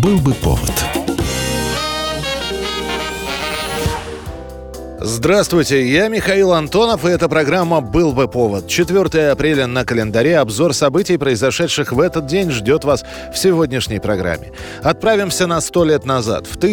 Был бы повод. Здравствуйте, я Михаил Антонов, и эта программа «Был бы повод». 4 апреля на календаре. Обзор событий, произошедших в этот день, ждет вас в сегодняшней программе. Отправимся на 100 лет назад, в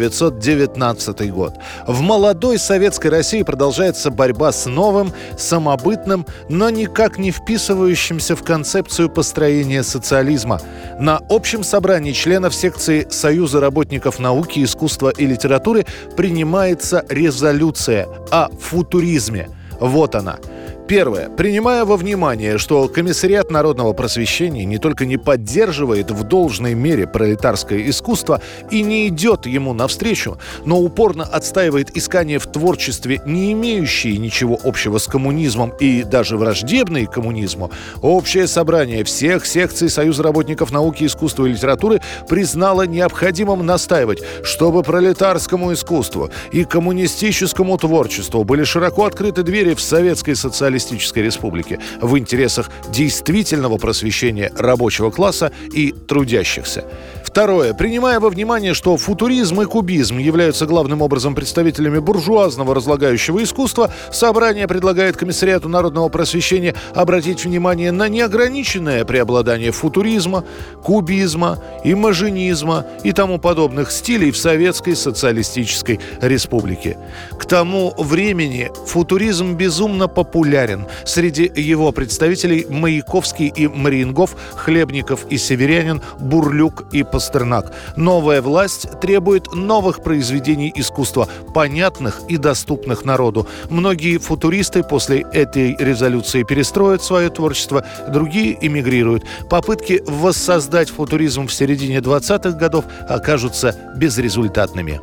1919 год. В молодой советской России продолжается борьба с новым, самобытным, но никак не вписывающимся в концепцию построения социализма. На общем собрании членов секции Союза работников науки, искусства и литературы принимается резолюция о футуризме. Вот она. Первое. Принимая во внимание, что Комиссариат народного просвещения не только не поддерживает в должной мере пролетарское искусство и не идет ему навстречу, но упорно отстаивает искания в творчестве, не имеющие ничего общего с коммунизмом и даже враждебные коммунизму, общее собрание всех секций Союза работников науки, искусства и литературы признало необходимым настаивать, чтобы пролетарскому искусству и коммунистическому творчеству были широко открыты двери в Советской Социалистической Республике в интересах действительного просвещения рабочего класса и трудящихся. Второе. Принимая во внимание, что футуризм и кубизм являются главным образом представителями буржуазного разлагающего искусства, собрание предлагает Комиссариату народного просвещения обратить внимание на неограниченное преобладание футуризма, кубизма, имажинизма и тому подобных стилей в Советской Социалистической Республике. К тому времени футуризм безумно популярен. Среди его представителей Маяковский и Мариенгоф, Хлебников и Северянин, Бурлюк и Пастернак. Новая власть требует новых произведений искусства, понятных и доступных народу. Многие футуристы после этой резолюции перестроят свое творчество, другие эмигрируют. Попытки воссоздать футуризм в середине 20-х годов окажутся безрезультатными.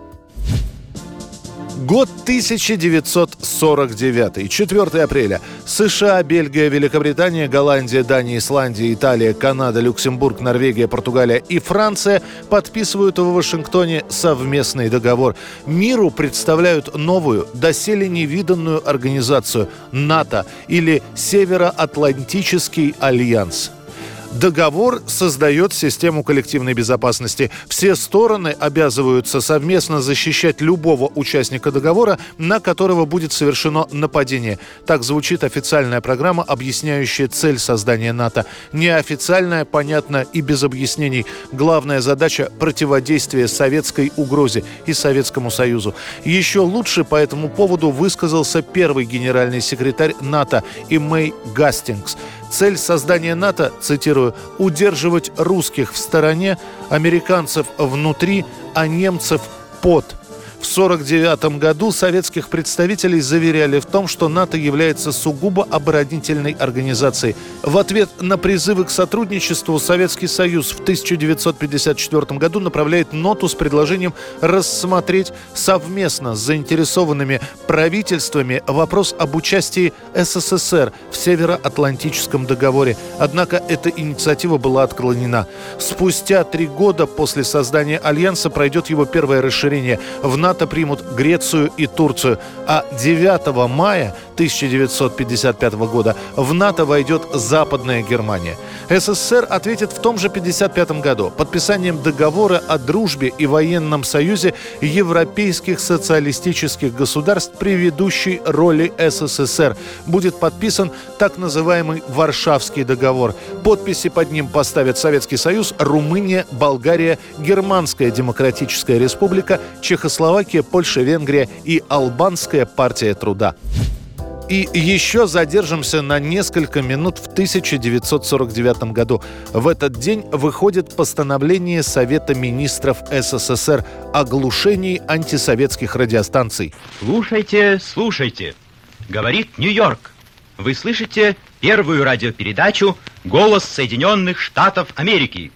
Год 1949. 4 апреля. США, Бельгия, Великобритания, Голландия, Дания, Исландия, Италия, Канада, Люксембург, Норвегия, Португалия и Франция подписывают в Вашингтоне совместный договор. Миру представляют новую, доселе невиданную организацию НАТО или Североатлантический альянс. Договор создает систему коллективной безопасности. Все стороны обязываются совместно защищать любого участника договора, на которого будет совершено нападение. Так звучит официальная программа, объясняющая цель создания НАТО. Неофициальная, понятно и без объяснений. Главная задача – противодействие советской угрозе и Советскому Союзу. Еще лучше по этому поводу высказался первый генеральный секретарь НАТО Имей Гастингс. Цель создания НАТО, цитирую, «удерживать русских в стороне, американцев внутри, а немцев под». В 1949 году советских представителей заверяли в том, что НАТО является сугубо оборонительной организацией. В ответ на призывы к сотрудничеству Советский Союз в 1954 году направляет ноту с предложением рассмотреть совместно с заинтересованными правительствами вопрос об участии СССР в Североатлантическом договоре. Однако эта инициатива была отклонена. Спустя 3 года после создания Альянса пройдет его первое расширение. В НАТО примут Грецию и Турцию, а 9 мая 1955 года в НАТО войдет Западная Германия. СССР ответит в том же 1955 году подписанием договора о дружбе и военном союзе европейских социалистических государств при ведущей роли СССР. Будет подписан так называемый Варшавский договор. Подписи под ним поставят Советский Союз, Румыния, Болгария, Германская Демократическая Республика, Чехословакия, Польша, Венгрия и Албанская партия труда. И еще задержимся на несколько минут в 1949 году. В этот день выходит постановление Совета министров СССР о глушении антисоветских радиостанций. Слушайте, слушайте, говорит Нью-Йорк. Вы слышите первую радиопередачу «Голос Соединенных Штатов Америки».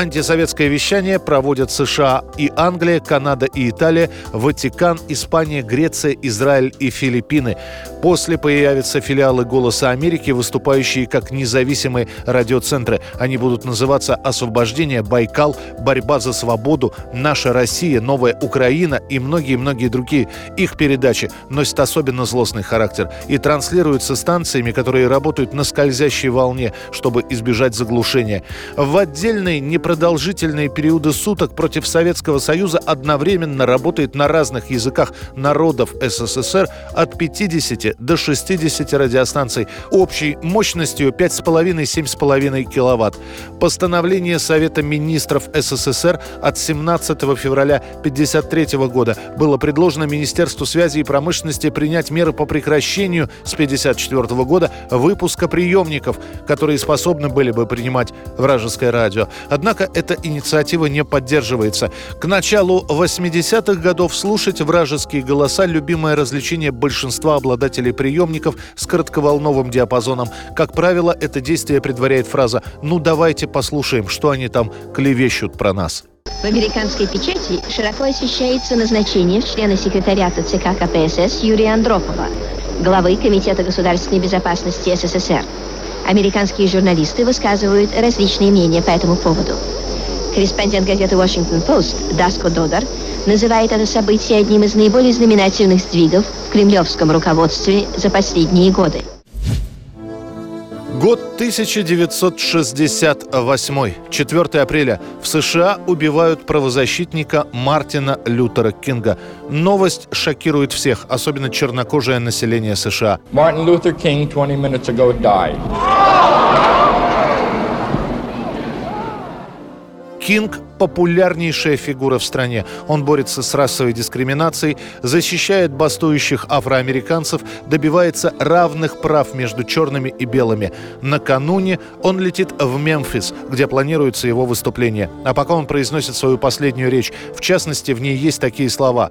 Антисоветское вещание проводят США и Англия, Канада и Италия, Ватикан, Испания, Греция, Израиль и Филиппины. После появятся филиалы «Голоса Америки», выступающие как независимые радиоцентры. Они будут называться «Освобождение», «Байкал», «Борьба за свободу», «Наша Россия», «Новая Украина» и многие-многие другие. Их передачи носят особенно злостный характер и транслируются станциями, которые работают на скользящей волне, чтобы избежать заглушения. В отдельные непродолжительные периоды суток против Советского Союза одновременно работает на разных языках народов СССР от 50 до 60 радиостанций общей мощностью 5,5-7,5 киловатт. Постановление Совета министров СССР от 17 февраля 1953 года было предложено Министерству связи и промышленности принять меры по прекращению с 1954 года выпуска приемников, которые способны были бы принимать вражеское радио. Однако эта инициатива не поддерживается. К началу 80-х годов слушать вражеские голоса – любимое развлечение большинства обладателей приемников с коротковолновым диапазоном. Как правило, это действие предваряет фраза «ну давайте послушаем, что они там клевещут про нас». В американской печати широко освещается назначение в члены секретариата ЦК КПСС Юрия Андропова, главы Комитета государственной безопасности СССР. Американские журналисты высказывают различные мнения по этому поводу. Корреспондент газеты «Вашингтон Пост» Даско Додор называет это событие одним из наиболее знаменательных сдвигов в кремлевском руководстве за последние годы. Год 1968. 4 апреля. В США убивают правозащитника Мартина Лютера Кинга. Новость шокирует всех, особенно чернокожее население США. Martin Luther King 20 minutes ago died. Кинг – популярнейшая фигура в стране. Он борется с расовой дискриминацией, защищает бастующих афроамериканцев, добивается равных прав между черными и белыми. Накануне он летит в Мемфис, где планируется его выступление. А пока он произносит свою последнюю речь. В частности, в ней есть такие слова.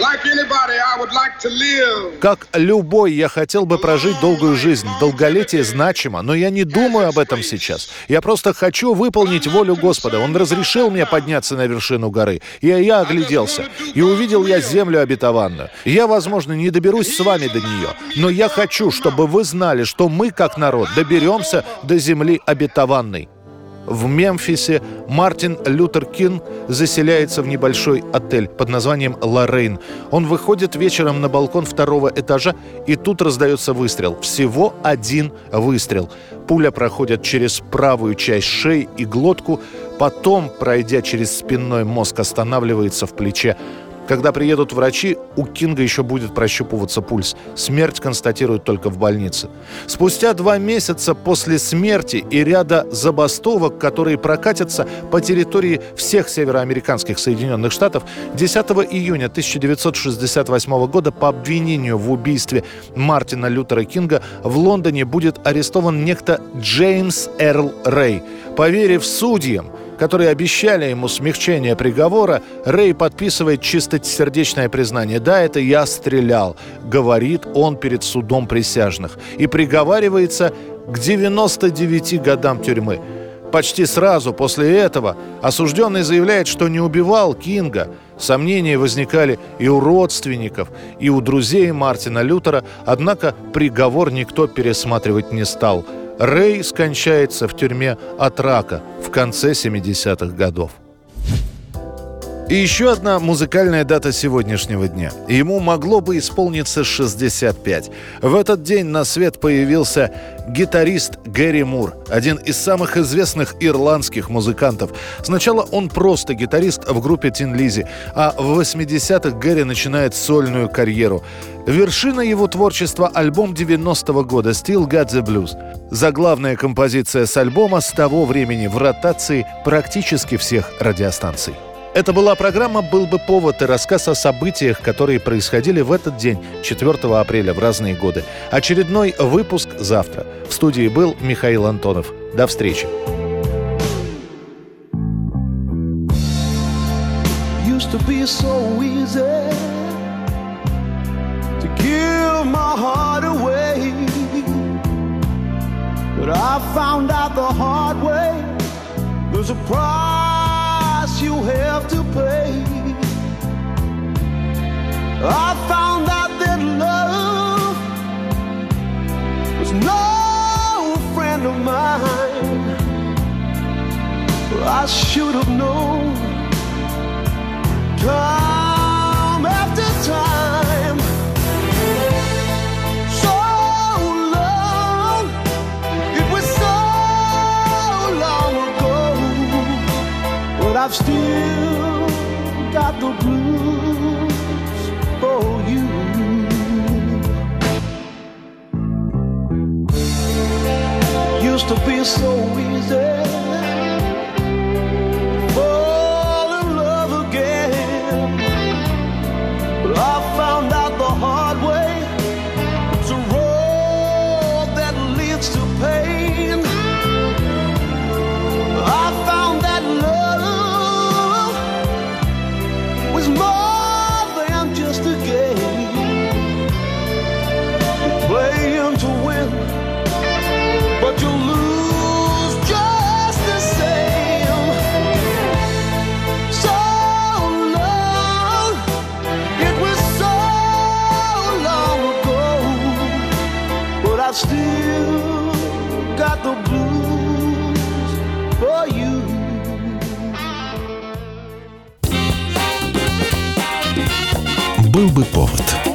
Как любой, я хотел бы прожить долгую жизнь. Долголетие значимо, но я не думаю об этом сейчас. Я просто хочу выполнить волю Господа. Он разрешил мне подняться на вершину горы. И я огляделся. И увидел я землю обетованную. Я, возможно, не доберусь с вами до нее. Но я хочу, чтобы вы знали, что мы, как народ, доберемся до земли обетованной. В Мемфисе Мартин Лютер Кинг заселяется в небольшой отель под названием «Лоррейн». Он выходит вечером на балкон 2-го этажа, и тут раздается выстрел. Всего один выстрел. Пуля проходит через правую часть шеи и глотку, потом, пройдя через спинной мозг, останавливается в плече. Когда приедут врачи, у Кинга еще будет прощупываться пульс. Смерть констатируют только в больнице. Спустя 2 месяца после смерти и ряда забастовок, которые прокатятся по территории всех североамериканских Соединенных Штатов, 10 июня 1968 года по обвинению в убийстве Мартина Лютера Кинга в Лондоне будет арестован некто Джеймс Эрл Рэй. Поверив судьям, которые обещали ему смягчение приговора, Рэй подписывает чистосердечное признание. «Да, это я стрелял», — говорит он перед судом присяжных, и приговаривается к 99 годам тюрьмы. Почти сразу после этого осужденный заявляет, что не убивал Кинга. Сомнения возникали и у родственников, и у друзей Мартина Лютера, однако приговор никто пересматривать не стал. Рэй скончается в тюрьме от рака в конце 70-х годов. И еще одна музыкальная дата сегодняшнего дня. Ему могло бы исполниться 65. В этот день на свет появился гитарист Гэри Мур, один из самых известных ирландских музыкантов. Сначала он просто гитарист в группе Тин Лиззи, а в 80-х Гэри начинает сольную карьеру. Вершина его творчества – альбом 90-го года «Still Got the Blues». Заглавная композиция с альбома с того времени в ротации практически всех радиостанций. Это была программа «Был бы повод» и рассказ о событиях, которые происходили в этот день, 4 апреля, в разные годы. Очередной выпуск завтра. В студии был Михаил Антонов. До встречи. But I found out the hard way. There's a price you have to pay. I found out that love was no friend of mine. I should have known time after time. So long, it was so long ago, but I've still got the blues for you. Used to be so easy fall in love again, but I found out the hard way. It's a road that leads to pain. I found that love was more than just a game. You're playing to win, but you lose just the same. So long, it was so long ago, but I've still got the blues for you. Был бы повод.